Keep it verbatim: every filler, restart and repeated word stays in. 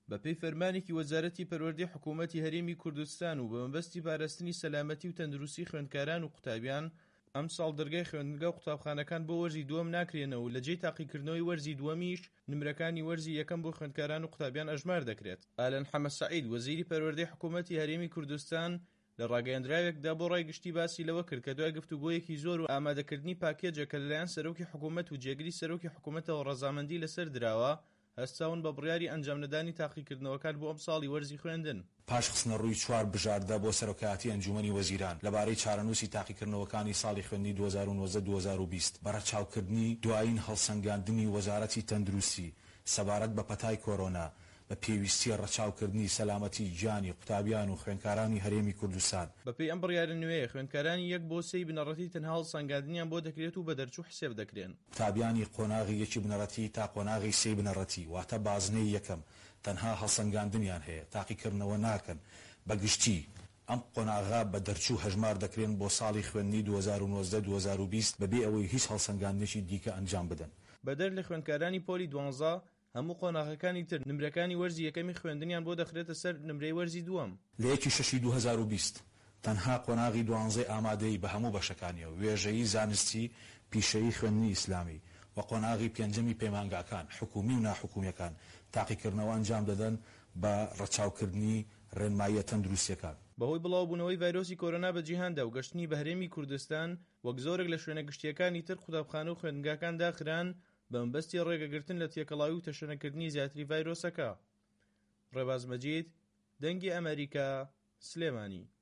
بەپێی فەرمانێکی وەزارەتی پەروەردەی حکوومەتی هەرێمی کوردستان و بە مەبەستی پاراستنی سەلامەتی و تەندروستی خوێندکاران و قوتابیان، ئەم ساڵ دەرگای خوێندنگە و قوتابخانەکان بۆ وەرزی دووەم ناکرێنەوە و لە جێی تاقیکردنەوەی وەرزی دووەمیش نمرەکانی وەرزی یەکەم بۆ خوێندکاران و قوتابیان ئەژمار دەکرێت. ئالەن حەمەد سەعید وەزیری پەروەردەی حکوومەتی هەرێمی کوردستان لە ڕاگەیەندراوێکدا بۆ ڕایگشتی باسی لەوە کرد کە دوای گفتوگۆیەکی زۆر و ئامادەکردنی پاکێجە کە لەلایەن سەرۆکی حکوومەت و جێگری سەرۆکی حکوومەتەوە ڕەزامەندی لەسەر دراوە، هەستاون بە بڕیاری ئەنجام نەدانی تاقیکردنەوەکان بۆ ئەم ساڵی وەرزی خوێندن. پاش خستنە ڕووی چوار بژاردە بۆ سەرۆکایەتی ئەنجومەنی وەزیران لەبارەی چارەنووسی تاقیکردنەوەکانی ساڵی خوێندنی دوو هەزار و نۆزدە دوو هەزار و بیست بەڕەچاوکردنی دوایین هەڵسەنگاندنی وەزارەتی تەندروستی سەبارەت بە پەتای کۆرۆنا بە پێویستیە ڕەچاوکردنی سەلامەتی گیانی قوتابیان و خوێندکارانی هەرێمی کوردستان. بەپێی ئەم بڕیارە نوێیە خوێندکارانی یەک بۆ سێی بنەڕەتی تەنها هەڵسەنگاندنیان بۆ دەکرێت و بە دەرچوو حسێب دەکرێن. قوتابیانی قۆناغی یەکی بنەڕەتی تا قۆناغی سێی بنەڕەتی واتە بازنەی یەکەم تەنها هەڵسەنگاندنیان هەیە، تاقیکردنەوە ناکەن. بەگشتی ئەم قۆناغا بە دەرچوو هەژمار دەکرێن بۆ ساڵی خوێندنی دوو هەزار و نۆزدە دوو هەزار و بیست بەبێ ئەوەی هیچ هەڵسەنگاندنێکی دیکە ئەنجام بدەن. بەدەر لە خوێندکارانی پۆلی دوانزە هەموو قۆناغەکانی تر نمرەکانی وەرزی یەکەمی خوێندنیان بۆ دەخرێتە سەر نمرەی وەرزی دووەم. لە یەکی شەشی دوو هەزار و بیست تەنها قۆناغی دوانزەی ئامادەی بە هەموو بەشەکانیەوە وێژەیی زانستی پیشەیی خوێندنی ئیسلامی و قۆناغی پێنجەمی پەیمانگاکان حکومی و ناحکومیەکان تاقیکردنەوە ئەنجام دەدەن بە ڕەچاوکردنی ڕێنماییە تەندروستیەکان. بەهۆی بڵاوبوونەوەی ڤایرۆسی کۆرۆنا بە جیهاندا و گەشتنی بە هەرێمی کوردستان وەک زۆرێک لە شوێنە گشتیەکانی تر قوتابخانە و خوێندنگاکان داخران بە مەبەستی ڕێگەگرتن لە تێکەڵاوی و تەشەنەکردنی زیاتری ڤایرۆسەکە. ڕێباز مەجید، دەنگی ئەمریکا، سلێمانی.